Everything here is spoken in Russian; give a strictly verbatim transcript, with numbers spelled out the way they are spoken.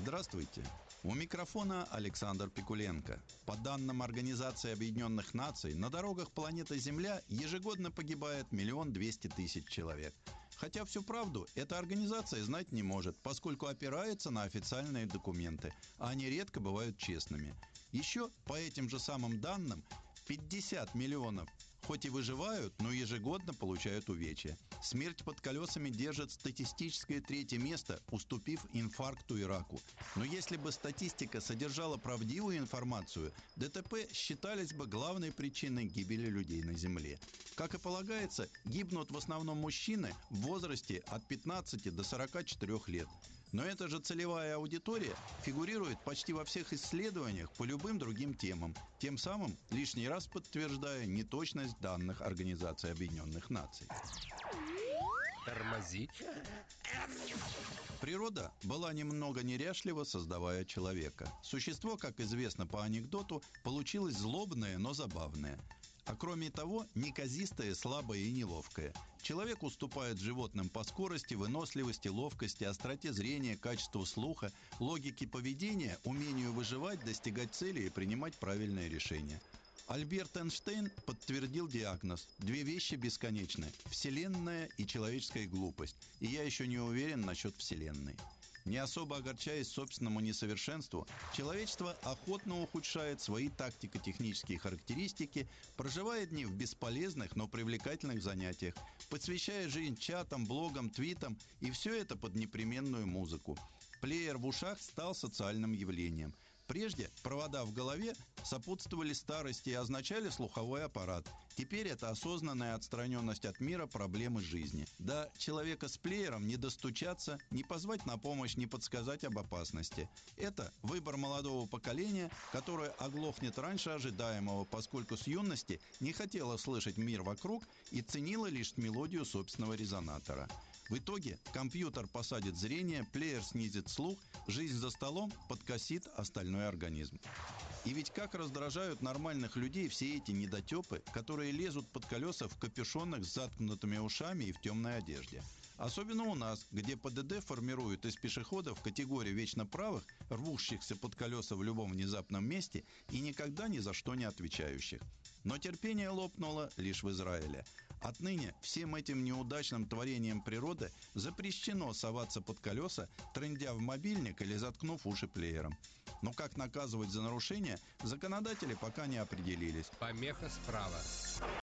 Здравствуйте! У микрофона Александр Пикуленко. По данным Организации Объединенных Наций, на дорогах планеты Земля ежегодно погибает миллион двести тысяч человек. Хотя всю правду эта организация знать не может, поскольку опирается на официальные документы, а они редко бывают честными. Еще по этим же самым данным пятьдесят миллионов хоть и выживают, но ежегодно получают увечья. Смерть под колесами держит статистическое третье место, уступив инфаркту и раку. Но если бы статистика содержала правдивую информацию, ДТП считались бы главной причиной гибели людей на Земле. Как и полагается, гибнут в основном мужчины в возрасте от пятнадцати до сорока четырёх лет. Но эта же целевая аудитория фигурирует почти во всех исследованиях по любым другим темам, тем самым лишний раз подтверждая неточность данных Организации Объединенных Наций. Тормозить. Природа была немного неряшлива, создавая человека. Существо, как известно по анекдоту, получилось злобное, но забавное. А кроме того, неказистое, слабое и неловкое. Человек уступает животным по скорости, выносливости, ловкости, остроте зрения, качеству слуха, логике поведения, умению выживать, достигать цели и принимать правильные решения. Альберт Эйнштейн подтвердил диагноз: две вещи бесконечны – Вселенная и человеческая глупость. И я еще не уверен насчет Вселенной. Не особо огорчаясь собственному несовершенству, человечество охотно ухудшает свои тактико-технические характеристики, проживая дни в бесполезных, но привлекательных занятиях, посвящая жизнь чатам, блогам, твитам, и все это под непременную музыку. Плеер в ушах стал социальным явлением. Прежде провода в голове сопутствовали старости и означали слуховой аппарат. Теперь это осознанная отстраненность от мира, проблемы жизни. До человека с плеером не достучаться, не позвать на помощь, не подсказать об опасности. Это выбор молодого поколения, которое оглохнет раньше ожидаемого, поскольку с юности не хотело слышать мир вокруг и ценило лишь мелодию собственного резонатора. В итоге компьютер посадит зрение, плеер снизит слух, жизнь за столом подкосит остальной организм. И ведь как раздражают нормальных людей все эти недотепы, которые лезут под колеса в капюшонах с заткнутыми ушами и в темной одежде. Особенно у нас, где ПДД формируют из пешеходов категорию вечно правых, рвущихся под колеса в любом внезапном месте и никогда ни за что не отвечающих. Но терпение лопнуло лишь в Израиле. Отныне всем этим неудачным творениям природы запрещено соваться под колеса, трындя в мобильник или заткнув уши плеером. Но как наказывать за нарушение, законодатели пока не определились. Помеха справа.